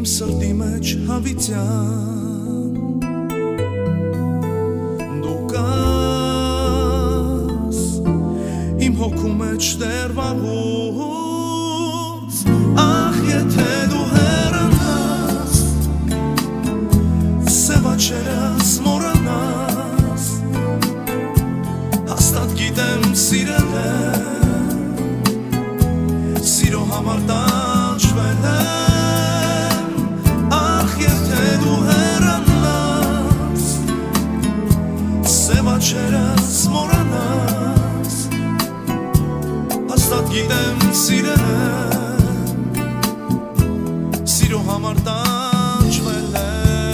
սրտի մեջ հավիտյան դու կաս իմ հոգու մեջ դեռ վաղուց ախ եթե դու հեռանաս սևաչերս մորանաս հաստատ գիտեմ սիրել եմ սիրո համար տանջվել եմ ախ եթե դու հեռանաս սևաչերս մորանաս հաստատ գիտեմ սիրել եմ սիրո համար տանջվել եմ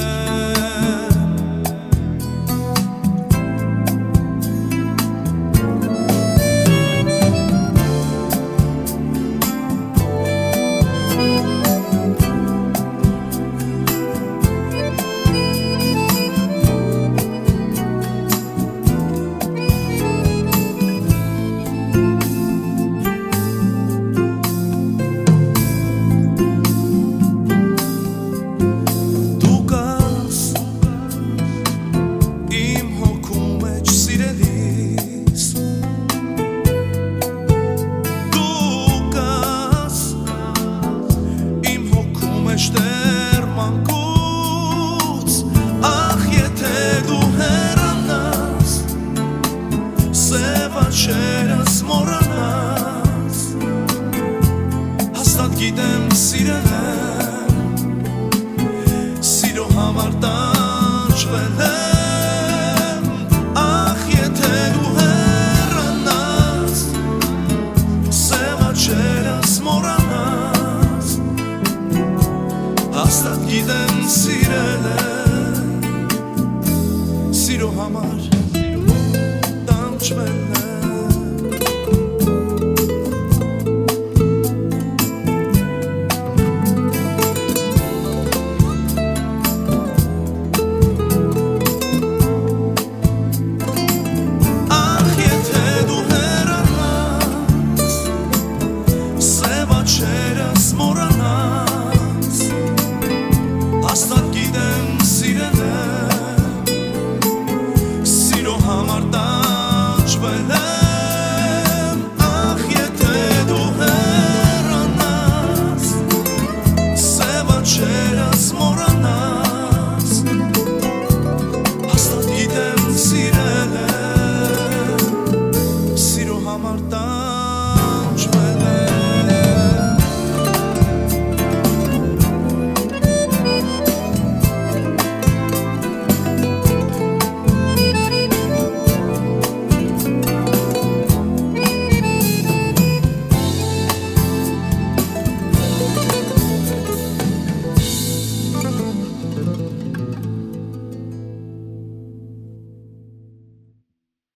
Դեռ մանկուց ախ եթե դու հեռանաս սևաչերս մորանաս հաստատ գիտեմ սիրել եմ սիրո համար տանջվել եմ ախ եթե դու հեռանաս սևաչերս մորանաս հաստատ գիտեմ սիրել եմ սիրո համար